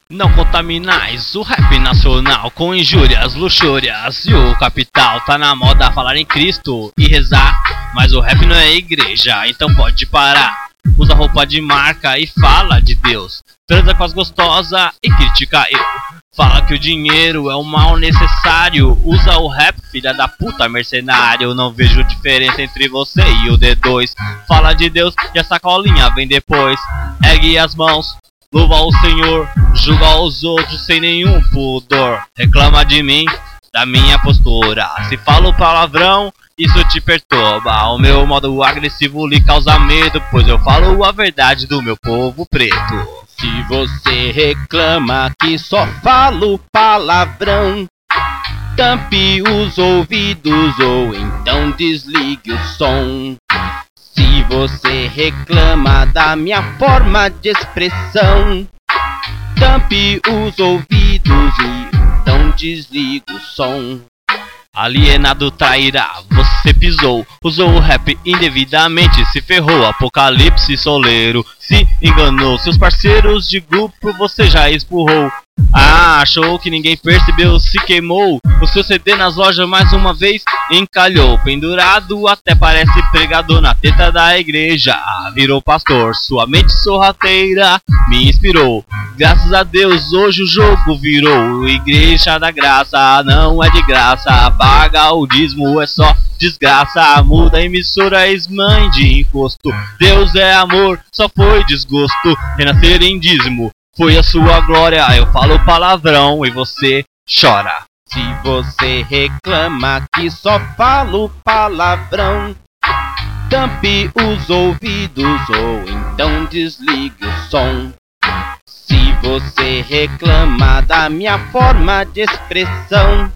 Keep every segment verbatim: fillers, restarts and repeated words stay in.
Não contaminais o rap nacional com injúrias, luxúrias e o capital. Tá na moda falar em Cristo e rezar, mas o rap não é igreja, então pode parar. Usa roupa de marca e fala de Deus. Transa com as gostosas e critica eu. Fala que o dinheiro é um mal necessário. Usa o rap, filha da puta, mercenário. Não vejo diferença entre você e o D dois. Fala de Deus e a sacolinha vem depois. Ergue as mãos, louva o Senhor, julga os outros sem nenhum pudor. Reclama de mim, da minha postura. Se falo palavrão, isso te perturba. O meu modo agressivo lhe causa medo, pois eu falo a verdade do meu povo preto. Se você reclama que só falo palavrão, tampe os ouvidos ou então desligue o som. Se você reclama da minha forma de expressão, tampe os ouvidos e então desligue o som. Alienado trairá, você pisou, usou o rap indevidamente, se ferrou, apocalipse soleiro, se enganou, seus parceiros de grupo você já espurrou. Ah, achou que ninguém percebeu, se queimou, o seu C D nas lojas mais uma vez encalhou, pendurado até parece pregador na teta da igreja. Virou pastor, sua mente sorrateira me inspirou. Graças a Deus hoje o jogo virou. Igreja da graça não é de graça, paga o dízimo é só desgraça. Muda a emissora, ex-mãe de encosto. Deus é amor, só foi desgosto. Renascer em dízimo foi a sua glória. Eu falo palavrão e você chora. Se você reclama que só falo palavrão, tampe os ouvidos ou então desligue o som. Se você reclama da minha forma de expressão,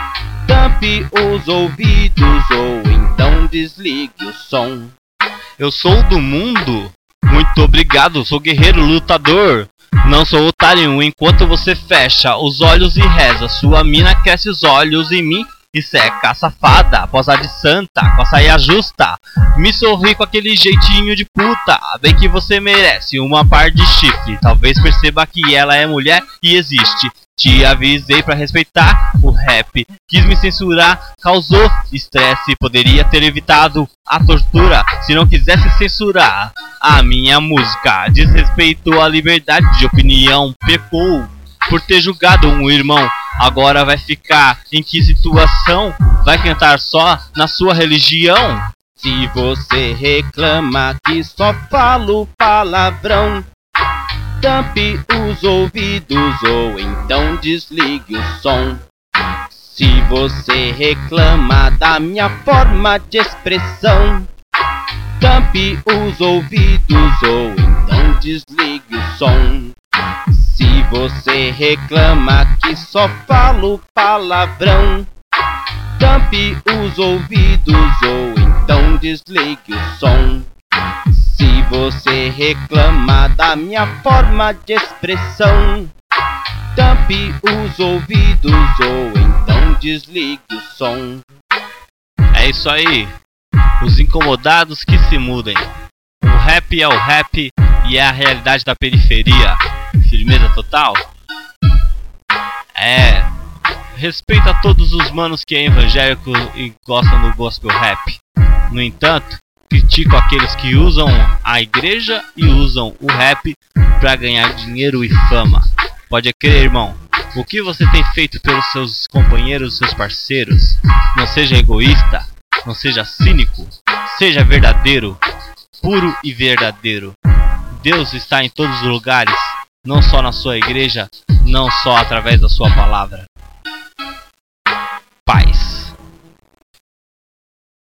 tampe os ouvidos ou então desligue o som. Eu sou do mundo, muito obrigado, sou guerreiro lutador. Não sou otário enquanto você fecha os olhos e reza. Sua mina cresce os olhos em mim e seca. Safada, posa de santa, com a saia justa, me sorri com aquele jeitinho de puta. Bem que você merece uma par de chifre. Talvez perceba que ela é mulher e existe. Te avisei pra respeitar o rap. Quis me censurar, causou estresse. Poderia ter evitado a tortura se não quisesse censurar a minha música. Desrespeitou a liberdade de opinião. Pecou por ter julgado um irmão. Agora vai ficar em que situação? Vai cantar só na sua religião? Se você reclama que só falo palavrão, tampe os ouvidos ou então desligue o som. Se você reclama da minha forma de expressão, tampe os ouvidos ou então desligue o som. Se você reclama que só falo palavrão, tampe os ouvidos ou então desligue o som. Se você reclama da minha forma de expressão, tampe os ouvidos ou então desligue o som. É isso aí, os incomodados que se mudem. O rap é o rap e é a realidade da periferia. Firmeza total? É, respeita todos os manos que é evangélico e gostam do gospel rap. No entanto, critico aqueles que usam a igreja e usam o rap pra ganhar dinheiro e fama. Pode crer, irmão. O que você tem feito pelos seus companheiros, seus parceiros? Não seja egoísta, não seja cínico, seja verdadeiro, puro e verdadeiro. Deus está em todos os lugares, não só na sua igreja, não só através da sua palavra. Paz.